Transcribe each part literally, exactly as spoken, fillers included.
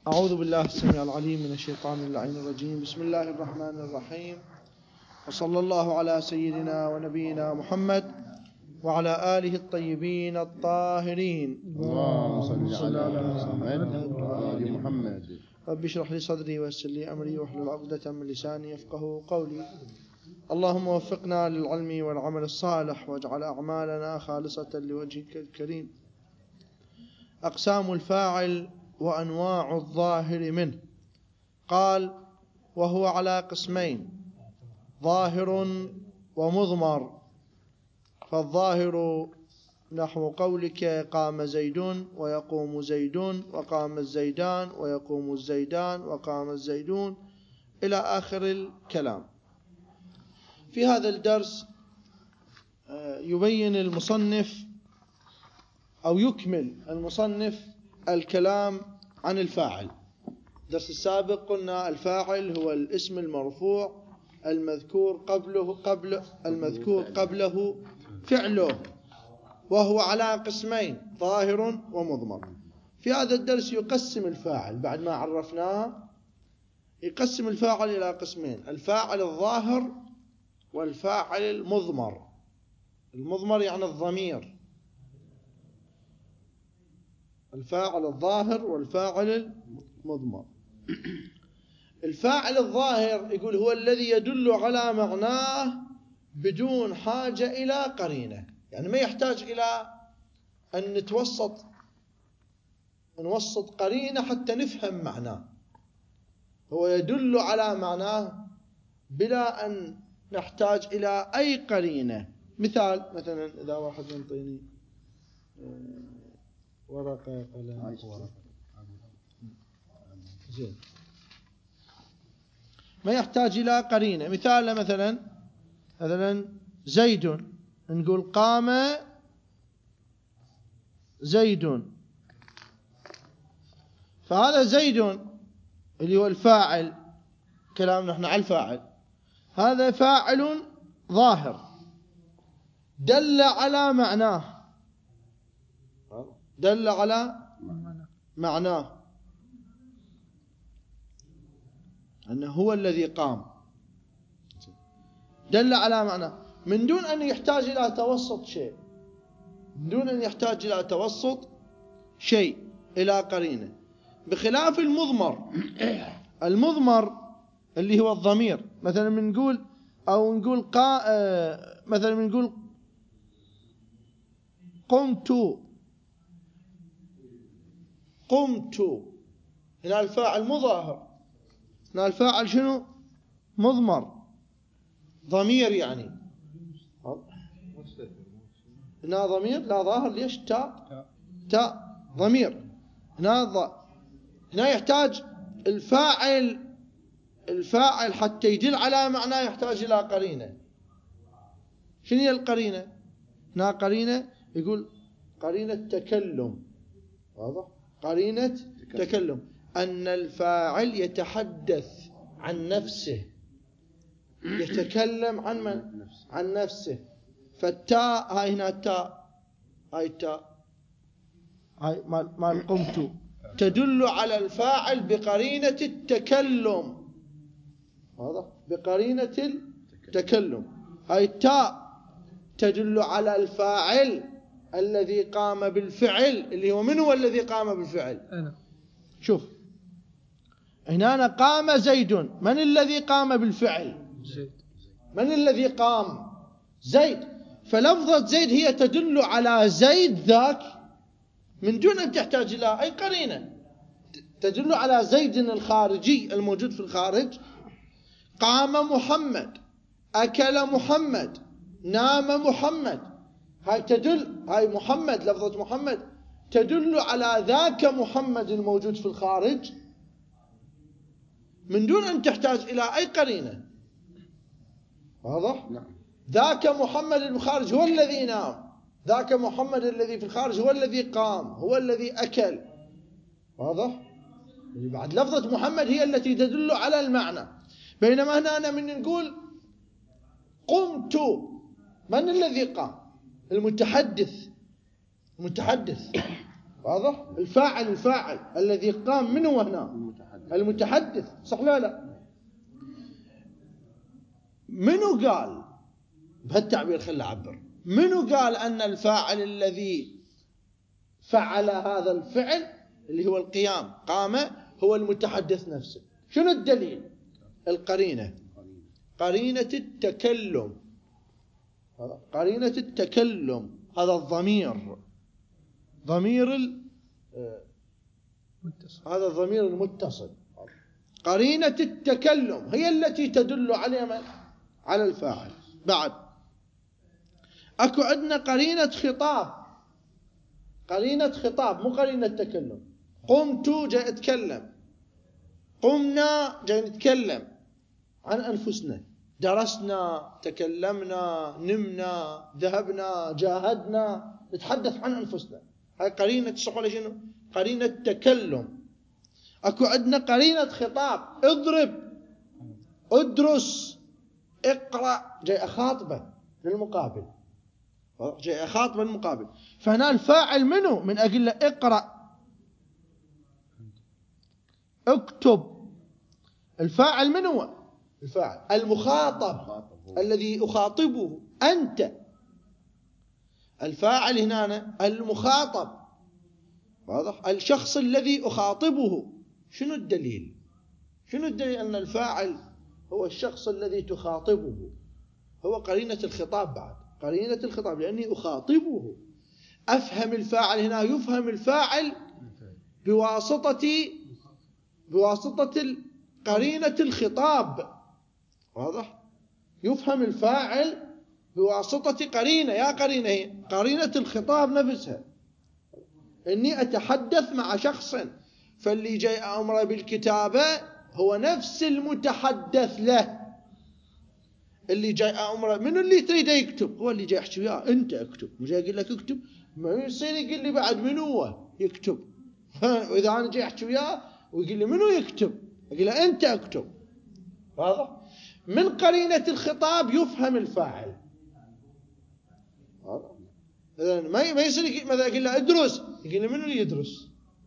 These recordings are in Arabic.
أعوذ بالله السميع العليم من الشيطان اللعين الرجيم. بسم الله الرحمن الرحيم، وصلى الله على سيدنا ونبينا محمد وعلى آله الطيبين الطاهرين. اللهم صل على محمد وآل محمد. رب اشرح لي صدري ويسر لي أمري واحلل عقدة من لساني يفقهوا قولي. اللهم وفقنا للعلم والعمل الصالح واجعل أعمالنا خالصة لوجهك الكريم. أقسام الفاعل وأنواع الظاهر منه. قال: وهو على قسمين: ظاهر ومضمر. فالظاهر نحو قولك قام زيد ويقوم زيدون وقام الزيدان ويقوم الزيدان وقام الزيدون إلى آخر الكلام. في هذا الدرس يبين المصنف أو يكمل المصنف الكلام عن الفاعل. الدرس السابق قلنا الفاعل هو الاسم المرفوع المذكور قبله قبل المذكور قبله فعله، وهو على قسمين: ظاهر ومضمر. في هذا الدرس يقسم الفاعل بعد ما عرفناه، يقسم الفاعل إلى قسمين: الفاعل الظاهر والفاعل المضمر. المضمر يعني الضمير. الفاعل الظاهر والفاعل المضمر. الفاعل الظاهر يقول هو الذي يدل على معناه بدون حاجة إلى قرينة، يعني ما يحتاج إلى أن نتوسط نوسط قرينة حتى نفهم معناه. هو يدل على معناه بلا أن نحتاج إلى أي قرينة. مثال، مثلا إذا واحد ينطيني ورقة قلم زين، ما يحتاج إلى قرينة. مثال مثلا مثلا زيد، نقول قام زيد، فهذا زيد اللي هو الفاعل، كلامنا احنا على الفاعل، هذا فاعل ظاهر دل على معناه، دل على معناه أنه هو الذي قام، دل على معناه من دون أن يحتاج إلى توسط شيء، من دون أن يحتاج إلى توسط شيء إلى قرينة. بخلاف المضمر. المضمر اللي هو الضمير، مثلا بنقول أو نقول قا مثلا بنقول قمت قمت، هنا الفاعل مظاهر، هنا الفاعل شنو؟ مضمر، ضمير يعني. هنا ضمير لا ظاهر، ليش؟ تاء تاء ضمير. هنا ض... هنا يحتاج الفاعل الفاعل حتى يدل على معناه يحتاج إلى قرينة. شنو هي القرينة؟ هنا قرينة يقول قرينة تكلم، واضح؟ قرينة تكلم أن الفاعل يتحدث عن نفسه، يتكلم عن من؟ عن نفسه. فالتاء هاي هنا التاء، هاي التاء هاي مال مال قمت تدل على الفاعل بقرينة التكلم، واضح؟ بقرينة التكلم. هاي التاء تدل على الفاعل الذي قام بالفعل، اللي هو من هو الذي قام بالفعل؟ أنا. شوف هنا قام زيد، من الذي قام بالفعل؟ زيد. من الذي قام؟ زيد. فلفظة زيد هي تدل على زيد ذاك من دون أن تحتاج إلى أي قرينة، تدل على زيد الخارجي الموجود في الخارج. قام محمد، أكل محمد، نام محمد، هاي تدل، هاي محمد، لفظة محمد تدل على ذاك محمد الموجود في الخارج من دون أن تحتاج إلى أي قرينة، واضح؟ نعم. ذاك محمد الخارج هو الذي نام، ذاك محمد الذي في الخارج هو الذي قام، هو الذي أكل، واضح؟ يعني بعد لفظة محمد هي التي تدل على المعنى. بينما هنا أنا من نقول قمت، من الذي قام؟ المتحدث، المتحدث واضح؟ الفاعل الفاعل الذي قام منه هنا المتحدث, المتحدث. صح لا لا؟ منو قال بهالتعبير؟ خلي أعبر. منو قال أن الفاعل الذي فعل هذا الفعل اللي هو القيام قام هو المتحدث نفسه؟ شنو الدليل؟ القرينة، قرينة التكلم، قرينة التكلم. هذا الضمير، ضمير ال... هذا الضمير المتصل. قرينة التكلم هي التي تدل على على الفاعل. بعد اكو عندنا قرينة خطاب، قرينة خطاب مو قرينة تكلم. قمت جاي اتكلم، قمنا جاي نتكلم عن انفسنا، درسنا، تكلمنا، نمنا، ذهبنا، جاهدنا، نتحدث عن انفسنا. هاي قرينة صح شنو؟ قرينة تكلم. اكو عندنا قرينة خطاب، اضرب، ادرس، اقرأ، جاي اخاطبه للمقابل، جاي اخاطبه للمقابل. فهنا الفاعل منه؟ من اجل اقرأ، اكتب. الفاعل من هو؟ الفاعل المخاطب الذي اخاطبه انت. الفاعل هنا المخاطب، واضح؟ الشخص الذي اخاطبه. شنو الدليل؟ شنو الدليل أن الفاعل هو الشخص الذي تخاطبه؟ هو قرينة الخطاب. بعد قرينة الخطاب لأني أخاطبه. أفهم الفاعل هنا، يفهم الفاعل بواسطة بواسطة قرينة الخطاب، واضح؟ يفهم الفاعل بواسطة قرينة. يا قرينة هي قرينة الخطاب نفسها. إني أتحدث مع شخص، فاللي جاي أمره بالكتابة هو نفس المتحدث له. اللي جاي أمره، من اللي تريد يكتب؟ هو اللي جاي يحكي وياه. أنت اكتب، مش جاي يقول لك اكتب. ما يصير يقول لي بعد منو هو يكتب. وإذا أنا جاي أحكي وياه ويقول لي منو يكتب، أقول له أنت اكتب. واضح؟ من قرينة الخطاب يفهم الفاعل. واضح؟ إذا ما ما يصير مثلا أقول له ادرس، يقول لي منو اللي يدرس؟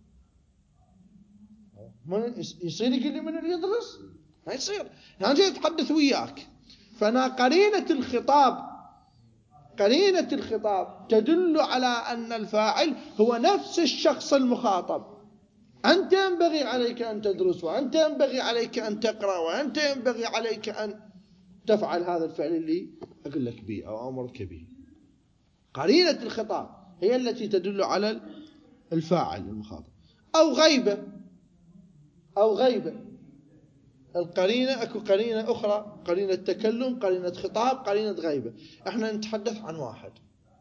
ما يصير يقول لي منو اللي يدرس؟ ما يصير. أنا جاي أتحدث وياك. فأنا قرينة الخطاب، قرينة الخطاب تدل على أن الفاعل هو نفس الشخص المخاطب. أنت ينبغي عليك أن تدرس، وأنت ينبغي عليك أن تقرأ، وأنت ينبغي عليك أن تفعل هذا الفعل اللي أقول لك به أو أمرك به. قرينة الخطاب هي التي تدل على الفاعل المخاطب. أو غيبة، أو غيبة. القرينة أكو قرينة أخرى، قرينة تكلم، قرينة خطاب، قرينة غيبة. احنا نتحدث عن واحد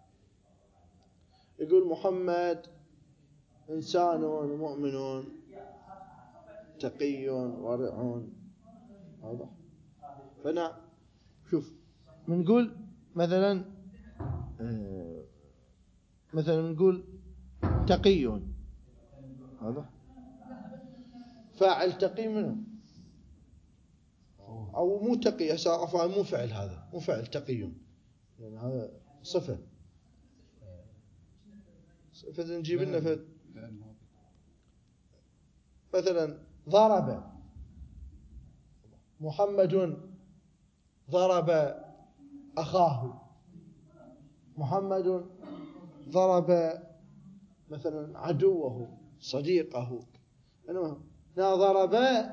يقول محمد إنسان مؤمن تقي ورع. واضح؟ فأنا شوف بنقول مثلا مثلا نقول تقي. واضح؟ فاعل تقي منه أو مو تقي، عفوا مو فعل، هذا مو فعل تقي، يعني هذا صفة. صفة نجيب لنا فد مثلا ضرب محمد، ضرب أخاه. محمد ضرب مثلا عدوه، صديقه. المهم ضرب،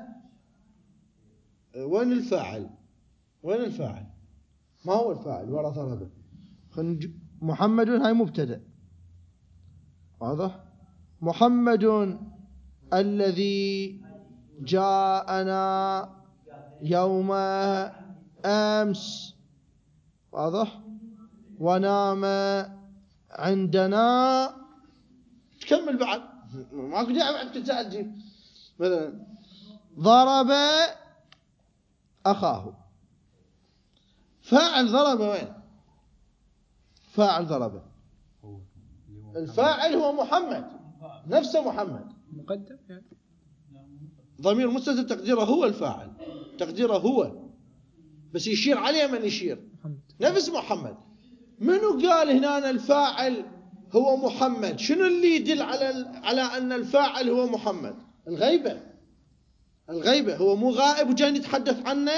وين الفاعل؟ وين الفاعل؟ ما هو الفاعل ولا ضرب؟ محمد هاي مبتدأ، واضح؟ محمد الذي جاءنا يوم أمس، واضح؟ ونام عندنا. تكمل بعد، ماكو داعي بعد تتعجب. مثلا ضرب أخاه. فاعل ضرب وين؟ فاعل ضرب، الفاعل هو محمد نفسه، محمد مقدم يعني ضمير مستتر تقديره هو الفاعل، تقديره هو، بس يشير عليه من يشير؟ نفس محمد. منو قال هنا الفاعل هو محمد، شنو اللي يدل على على أن الفاعل هو محمد؟ الغيبة. الغيبة، هو مو غائب وجاي نتحدث عنه،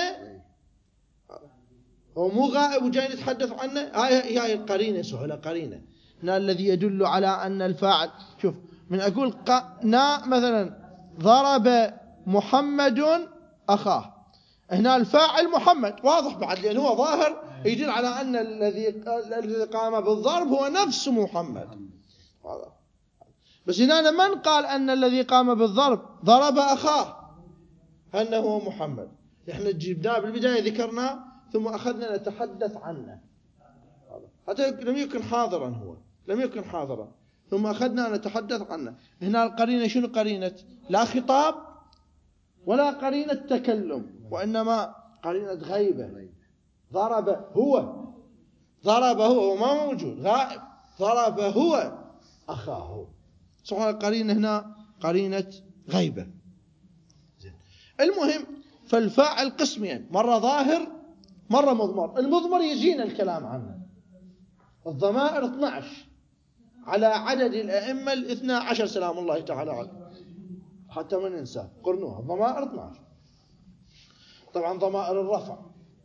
هو مو غائب وجاي نتحدث عنه. هاي هاي القرينة، سهلة قرينة هنا الذي يدل على أن الفاعل. شوف، من أقول نا مثلا ضرب محمد أخاه، هنا الفاعل محمد واضح بعد، لأن هو ظاهر يدل على أن الذي الذي قام بالضرب هو نفس محمد. بس هنا من قال أن الذي قام بالضرب ضرب أخاه أنه هو محمد؟ إحنا جبناه بالبداية ذكرناه ثم أخذنا نتحدث عنه، حتى لم يكن حاضرا، هو لم يكن حاضرا ثم أخذنا نتحدث عنه. هنا القرينة شنو قرينة؟ لا خطاب ولا قرينة تكلم، وإنما قرينة غيبة. ضرب هو، ضرب هو وما موجود، غائب، ضرب هو أخاه. سبحان القرينة هنا قرينة غيبة. المهم، فالفاعل قسمين، مرة ظاهر مرة مضمر. المضمر يجينا الكلام عنه. الضمائر اثني عشر على عدد الأئمة الاثنى عشر سلام الله تعالى عليه، حتى ما ننسى قرنوها. الضمائر اثني عشر، طبعا ضمائر الرفع.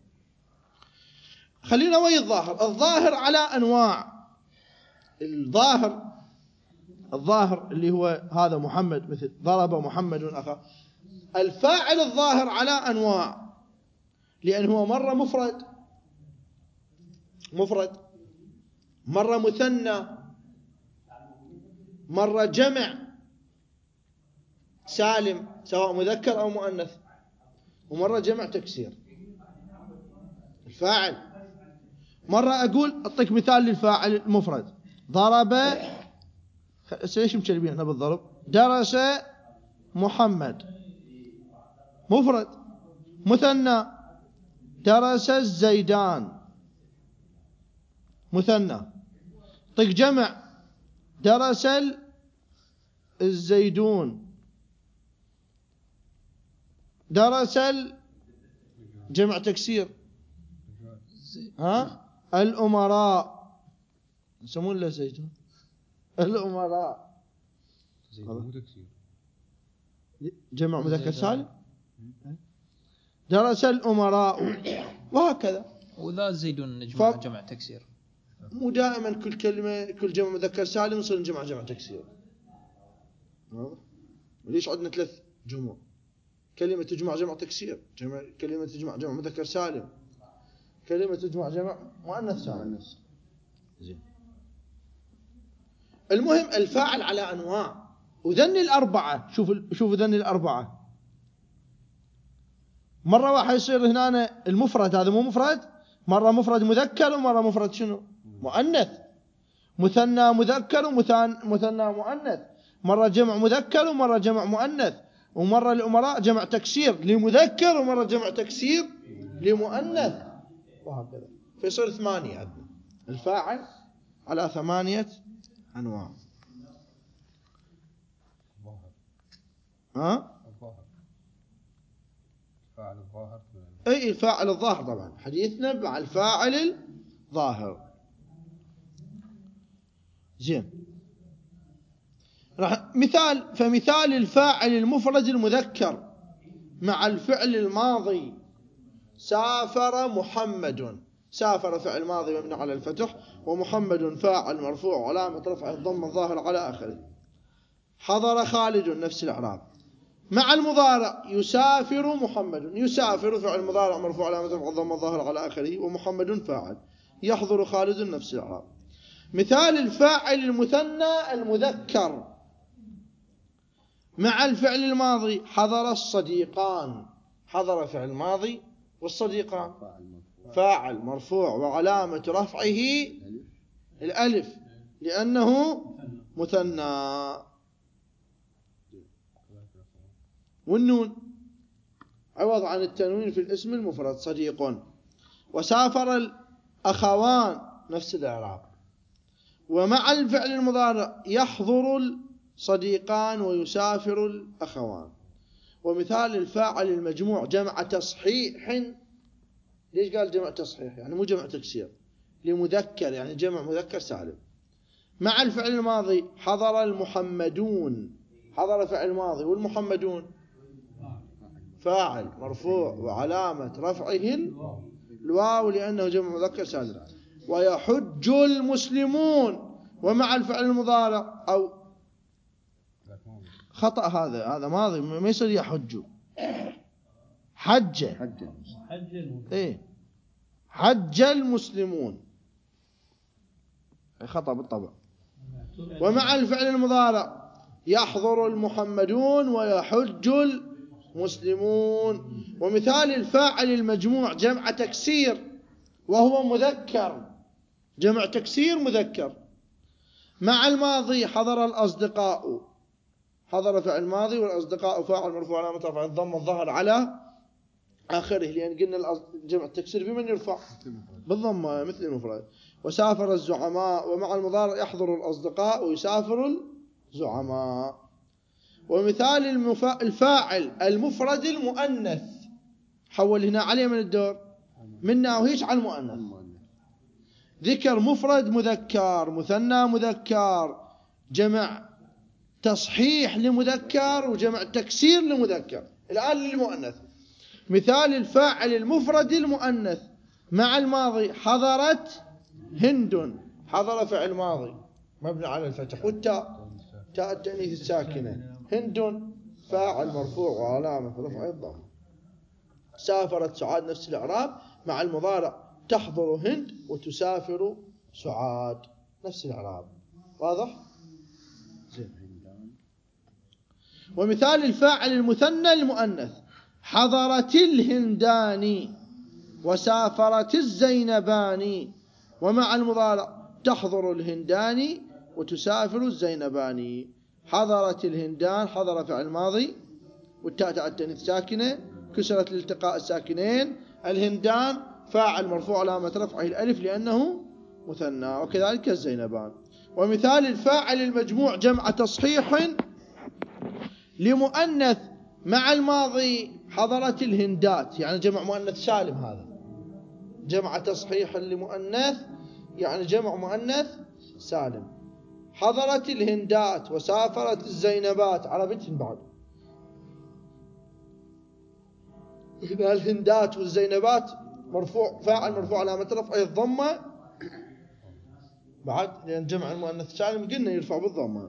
خلينا ويا الظاهر. الظاهر على أنواع. الظاهر الظاهر اللي هو هذا محمد، مثل ضرب محمد أخاه. الفاعل الظاهر على أنواع، لأن هو مرة مفرد مفرد مرة مثنى، مرة جمع سالم سواء مذكر أو مؤنث، ومرة جمع تكسير. الفاعل مرة أقول أعطيك مثال للفاعل المفرد. ضرب، ليش مشربين احنا بالضرب؟ درس محمد، مفرد. مثنى، درس الزيدان، مثنى. طيب جمع، درس الزيدون، درس جمع تكسير، ها الأمراء، يسمون له زيدون، الأمراء جمع مذكر سالم، درس الأمراء، وهكذا. وذا زيدون نجمع ف... جمع تكسير. مو دائما كل كلمة كل جمع مذكر سالم يصير نجمع جمع تكسير. ليش عندنا ثلاث جموع؟ كلمة تجمع جمع تكسير، جمع كلمة تجمع جمع مذكر سالم، كلمة تجمع جمع مؤنث سالم. زين. المهم الفاعل على أنواع، وذن الأربعة. شوف شوف ذن الأربعة. مرة واحد يصير هنا المفرد، هذا مو مفرد، مرة مفرد مذكر ومرة مفرد شنو؟ مؤنث. مثنى مذكر ومثنى مؤنث. مرة جمع مذكر ومرة جمع مؤنث. ومرة الأمراء جمع تكسير لمذكر ومرة جمع تكسير لمؤنث، وهكذا. فيصير ثمانية عندنا الفاعل على ثمانية أنواع. ها؟ الفاعل الظاهر. أي الفاعل الظاهر طبعا، حديثنا مع الفاعل الظاهر. زين. راح مثال، فمثال الفاعل المفرد المذكر مع الفعل الماضي: سافر محمد. سافر فعل ماضي مبني على الفتح، ومحمد فاعل مرفوع علامة رفعه الضم الظاهر على آخره. حضر خالد، نفس الإعراب. مع المضارع: يسافر محمد. يسافر فعل مضارع مرفوع علامة رفعه الضم الظاهر على آخره، ومحمد فاعل. يحضر خالد، نفس الإعراب. مثال الفاعل المثنى المذكر مع الفعل الماضي: حضر الصديقان. حضر فعل ماضي، والصديقان فاعل مرفوع وعلامة رفعه الألف لأنه مثنى. والنون عوض عن التنوين في الاسم المفرد: صديق. وسافر الأخوان، نفس الإعراب. ومع الفعل المضارع: يحضر الصديقان ويسافر الأخوان. ومثال الفاعل المجموع جمع تصحيح. ليش قال جمع تصحيح؟ يعني مو جمع تكسير، لمذكر، يعني جمع مذكر سالم. مع الفعل الماضي حضر المحمدون، حضر فعل ماضي، والمحمدون فاعل مرفوع وعلامة رفعه الواو لأنه جمع مذكر سالم. ويحج المسلمون، ومع الفعل المضارع أو خطأ، هذا هذا ماضي ما يصير يحج، حج حج إيه حج المسلمون، خطأ بالطبع. ومع الفعل المضارع يحضر المحمدون ويحج المسلمون. ومثال الفاعل المجموع جمع تكسير وهو مذكر، جمع تكسير مذكر. مع الماضي حضر الأصدقاء، حضر فعل ماضي والأصدقاء فاعل مرفوع علامة رفعه الضمة الظاهر على آخره، لأن قلنا جمع التكسير بمن يرفع بالضمة مثل المفرد. وسافر الزعماء، ومع المضارع يحضر الأصدقاء ويسافر الزعماء. ومثال المفا... الفاعل المفرد المؤنث، حول هنا عليه من الدور منا وهيش على المؤنث، ذكر مفرد مذكر، مثنى مذكر، جمع تصحيح لمذكر، وجمع تكسير لمذكر. الآن للمؤنث، مثال الفاعل المفرد المؤنث مع الماضي حضرت هند، حضر فعل ماضي مبني على الفتح والتاء تاء التأنيث الساكنة، هند فاعل مرفوع وعلامة رفعه الضمة. سافرت سعاد نفس الإعراب، مع المضارع تحضر هند وتسافر سعاد نفس الإعراب. واضح؟ زين. ومثال الفاعل المثنى المؤنث حضرت الهندان وسافرت الزينبان، ومع المضارع تحضر الهندان وتسافر الزينبان. حضرت الهندان حضر فعل ماضي والتاء تاء التأنيث ساكنة كسرت الالتقاء الساكنين، الهندان فاعل مرفوع علامة رفعه الألف لأنه مثنى، وكذلك الزينبان. ومثال الفاعل المجموع جمع تصحيح لمؤنث مع الماضي حضرت الهندات، يعني جمع مؤنث سالم، هذا جمع تصحيح لمؤنث يعني جمع مؤنث سالم. حضرت الهندات وسافرت الزينبات، عربتهم بعد، هنا الهندات والزينبات مرفوع فاعل مرفوع علامة رفعه الضمة بعد، لأن جمع المؤنث سالم قلنا يرفع بالضمة.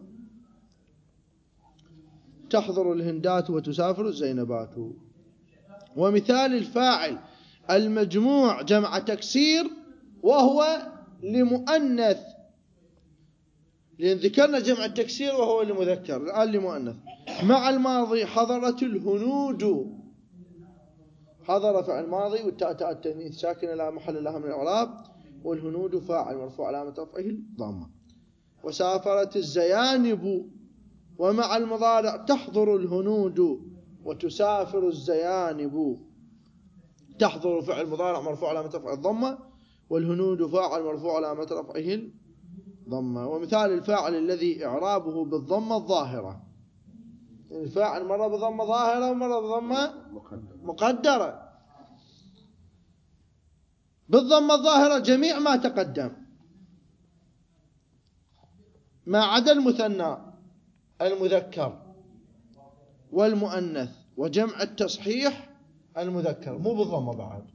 تحضر الهندات وتسافر الزينبات. ومثال الفاعل المجموع جمع تكسير وهو لمؤنث، لأن ذكرنا جمع التكسير وهو لمذكر، الآن لمؤنث. مع الماضي حضرت الهنود، حضر فعل ماضي والتاء تاء التأنيث ساكنة لا محل لها من الإعراب، والهنود فاعل مرفوع علامة رفعه الضمة. وسافرت الزيانب، ومع المضارع تحضر الهنود وتسافر الزيانب. تحضر فعل مضارع مرفوع علامة رفعه الضمة، والهنود فاعل مرفوع علامة رفعه الضمة. ومثال الفاعل الذي إعرابه بالضمة الظاهرة، الفاعل مرة بضمة ظاهرة ومرة بضمة مقدرة. بالضمة الظاهرة جميع ما تقدم ما عدا المثنى المذكر والمؤنث وجمع التصحيح المذكر مو بالضمة بعد.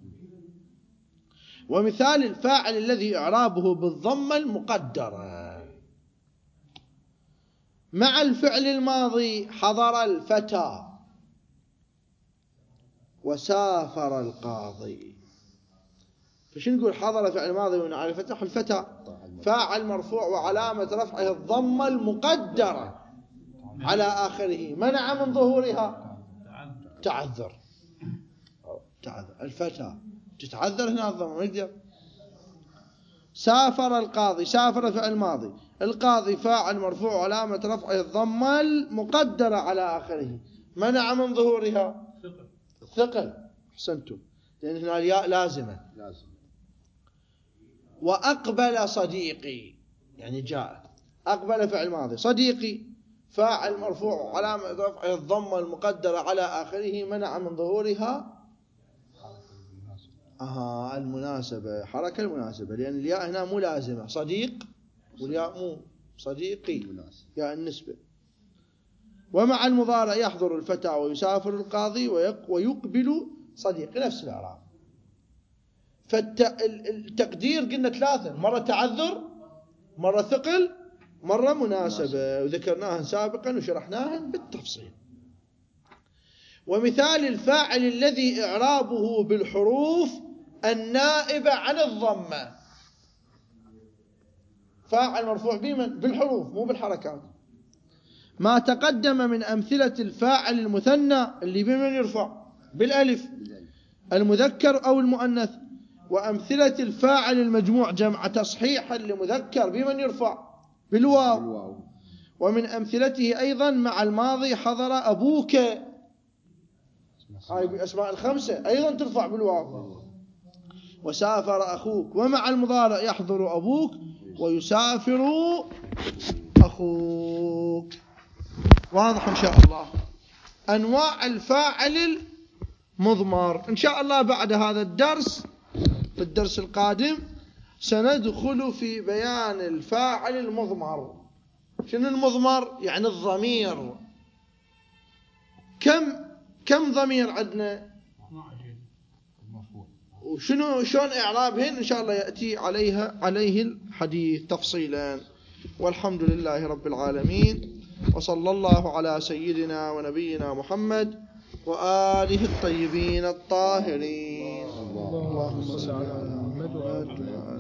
ومثال الفاعل الذي إعرابه بالضمة المقدرة مع الفعل الماضي حضر الفتى وسافر القاضي. فش نقول؟ حضر فعل ماضي ونعرف فتح الفتى فاعل مرفوع وعلامة رفعه الضمة المقدرة على آخره، منع من ظهورها تعذر. تعذر الفتى تتعذر هنا الضمة نقدر. سافر القاضي، سافر فعل ماضي، القاضي فاعل مرفوع وعلامة رفعه الضمة المقدرة على آخره، منع من ظهورها ثقل. أحسنتم، لأن هنا الياء لازمة. وأقبل صديقي يعني جاء، أقبل فعل ماضي، صديقي فاعل مرفوع علامة رفعه الضمة المقدرة على آخره، منع من ظهورها آه المناسبة، حركة المناسبة، لأن الياء هنا مو لازمة، صديق والياء مو صديقي يا النسبة. ومع المضارع يحضر الفتى ويسافر القاضي ويقبل صديقي، نفس الإعراب. فالتقدير قلنا ثلاثة، مرة تعذر، مرة ثقل، مرة مناسبة، وذكرناها سابقا وشرحناها بالتفصيل. ومثال الفاعل الذي إعرابه بالحروف النائبة عن الضمة، فاعل مرفوع بالحروف مو بالحركات. ما تقدم من أمثلة الفاعل المثنى اللي بمن يرفع بالألف، المذكر أو المؤنث. وأمثلة الفاعل المجموع جمع تصحيحا لمذكر بمن يرفع بالواو. ومن أمثلته أيضا مع الماضي حضر أبوك، هاي أسماء الخمسة أيضا ترفع بالواو. وسافر أخوك. ومع المضارع يحضر أبوك ويسافر أخوك. واضح إن شاء الله أنواع الفاعل المضمر. إن شاء الله بعد هذا الدرس في الدرس القادم سندخل في بيان الفاعل المضمر. شنو المضمر؟ يعني الضمير. كم كم ضمير عندنا، وشنو شلون إعرابهن؟ إن شاء الله يأتي عليها عليه الحديث تفصيلا. والحمد لله رب العالمين، وصلى الله على سيدنا ونبينا محمد وآله الطيبين الطاهرين. اللهم صل على محمد وآله